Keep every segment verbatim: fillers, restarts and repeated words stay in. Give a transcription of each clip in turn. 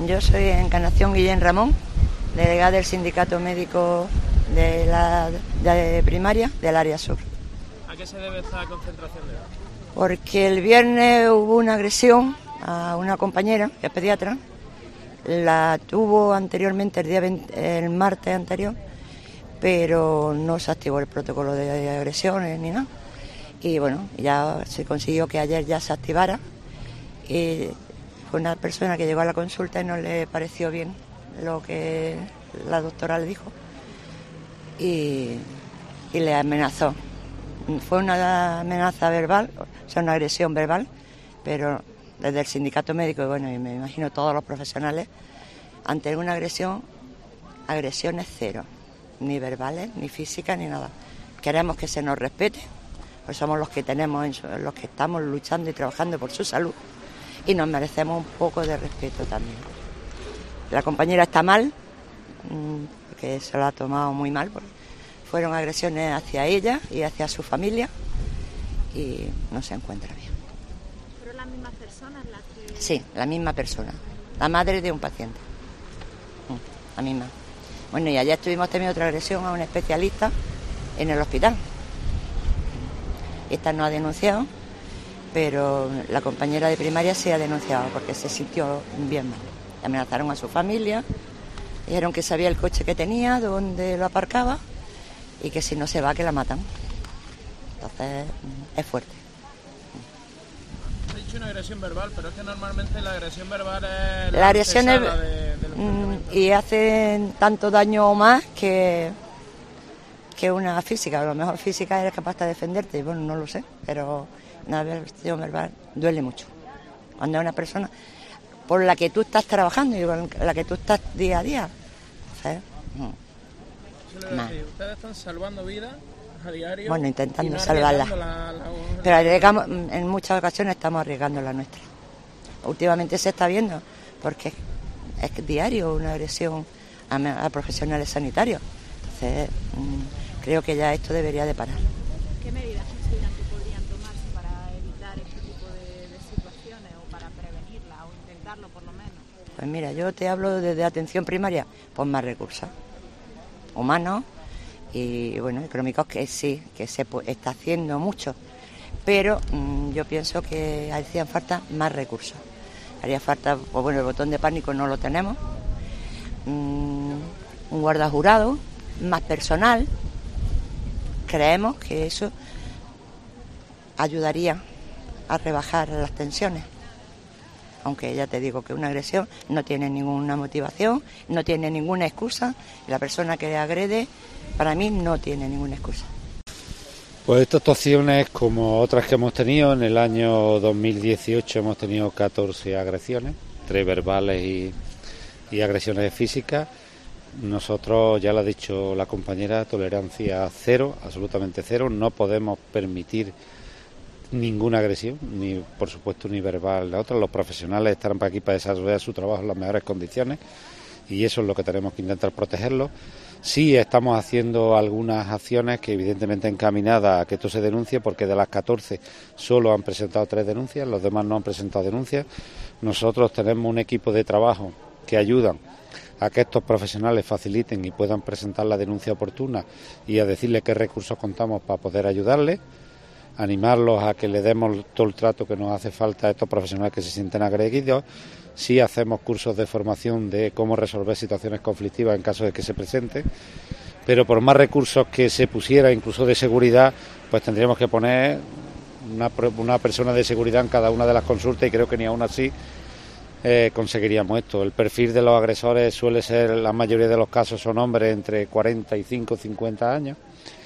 Yo soy Encarnación Guillén Ramón, delegada del Sindicato Médico de la de primaria del área sur. ¿A qué se debe esta concentración de hoy? Porque el viernes hubo una agresión a una compañera, que es pediatra, la tuvo anteriormente el día veinte, el martes anterior, pero no se activó el protocolo de agresiones ni nada. Y bueno, ya se consiguió que ayer ya se activara. Y fue una persona que llegó a la consulta y no le pareció bien lo que la doctora le dijo y, y le amenazó. Fue una amenaza verbal, o sea, una agresión verbal, pero desde el sindicato médico, y bueno, y me imagino todos los profesionales, ante una agresión, agresiones cero, ni verbales, ni físicas, ni nada. Queremos que se nos respete, pues somos los que tenemos, los que estamos luchando y trabajando por su salud, y nos merecemos un poco de respeto también. La compañera está mal, porque se lo ha tomado muy mal, porque fueron agresiones hacia ella y hacia su familia, y no se encuentra bien. ¿Pero las mismas personas las que...? Sí, la misma persona, la madre de un paciente, la misma. Bueno, y ayer estuvimos teniendo otra agresión a un especialista en el hospital. Esta no ha denunciado, pero la compañera de primaria sí ha denunciado porque se sintió bien mal. Amenazaron a su familia, dijeron que sabía el coche que tenía, dónde lo aparcaba y que si no se va que la matan. Entonces es fuerte. He dicho una agresión verbal, pero es que normalmente la agresión verbal es la, la agresión es, de, de los y hacen tanto daño o más que que una física. A lo mejor física eres capaz de defenderte, bueno, no lo sé, pero una agresión verbal duele mucho. Cuando es una persona por la que tú estás trabajando y con la que tú estás día a día, ¿sabes? Decir, ustedes están salvando vidas a diario. Bueno, intentando no salvarlas. La, la, la... Pero arriesgamos, en muchas ocasiones estamos arriesgando la nuestra. Últimamente se está viendo, porque es diario una agresión a, a profesionales sanitarios. Entonces, mmm, creo que ya esto debería de parar. ¿Qué medidas consideran que podrían tomarse para evitar este tipo de, de situaciones o para prevenirla o intentarlo por lo menos? Pues mira, yo te hablo desde atención primaria, pues más recursos humanos y bueno, económicos, que sí, que se está haciendo mucho, pero mmm, yo pienso que hacían falta más recursos. Haría falta, pues bueno, el botón de pánico no lo tenemos, mmm, un guarda jurado, más personal. Creemos que eso ayudaría a rebajar las tensiones. Aunque ya te digo que una agresión no tiene ninguna motivación, no tiene ninguna excusa, y la persona que agrede, para mí, no tiene ninguna excusa. Pues estas actuaciones, como otras que hemos tenido, en el año dos mil dieciocho hemos tenido catorce agresiones, tres verbales y, y agresiones físicas. Nosotros, ya lo ha dicho la compañera, tolerancia cero, absolutamente cero, no podemos permitir ninguna agresión, ni por supuesto ni verbal la otra. Los profesionales estarán para aquí para desarrollar su trabajo en las mejores condiciones y eso es lo que tenemos que intentar protegerlo. Sí estamos haciendo algunas acciones que evidentemente encaminadas a que esto se denuncie, porque de las catorce solo han presentado tres denuncias, los demás no han presentado denuncias. Nosotros tenemos un equipo de trabajo que ayudan a que estos profesionales faciliten y puedan presentar la denuncia oportuna y a decirles qué recursos contamos para poder ayudarles, animarlos a que le demos todo el trato que nos hace falta a estos profesionales que se sienten agredidos. Sí hacemos cursos de formación de cómo resolver situaciones conflictivas en caso de que se presente, pero por más recursos que se pusiera, incluso de seguridad, pues tendríamos que poner una, una persona de seguridad en cada una de las consultas y creo que ni aún así eh, conseguiríamos esto. El perfil de los agresores suele ser, la mayoría de los casos son hombres entre cuarenta y cinco y cincuenta años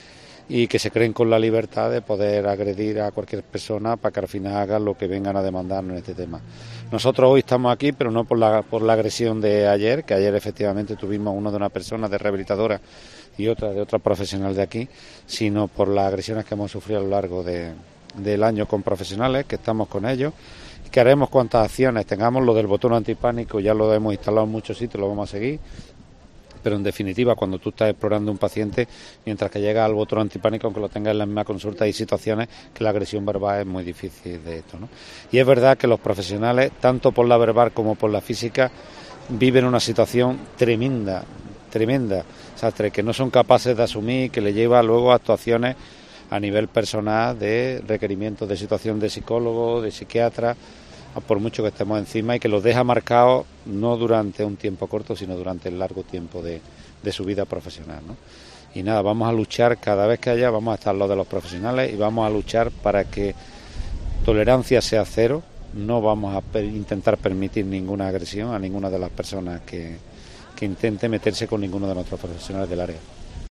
y que se creen con la libertad de poder agredir a cualquier persona para que al final hagan lo que vengan a demandarnos en este tema. Nosotros hoy estamos aquí, pero no por la, por la agresión de ayer, que ayer efectivamente tuvimos uno de una persona de rehabilitadora y otra de otra profesional de aquí, sino por las agresiones que hemos sufrido a lo largo de, del año con profesionales, que estamos con ellos, que haremos cuantas acciones tengamos. Lo del botón antipánico ya lo hemos instalado en muchos sitios, lo vamos a seguir. Pero en definitiva, cuando tú estás explorando un paciente, mientras que llega al botón antipánico, aunque lo tengas en la misma consulta, hay situaciones que la agresión verbal es muy difícil de esto, ¿no? Y es verdad que los profesionales, tanto por la verbal como por la física, viven una situación tremenda, tremenda, o sea, que no son capaces de asumir, que le lleva luego a actuaciones a nivel personal de requerimientos de situación de psicólogo, de psiquiatra, por mucho que estemos encima, y que los deja marcados no durante un tiempo corto, sino durante el largo tiempo de, de su vida profesional, ¿no? Y nada, vamos a luchar cada vez que haya, vamos a estar los de los profesionales y vamos a luchar para que tolerancia sea cero. No vamos a per- intentar permitir ninguna agresión a ninguna de las personas que, que intente meterse con ninguno de nuestros profesionales del área.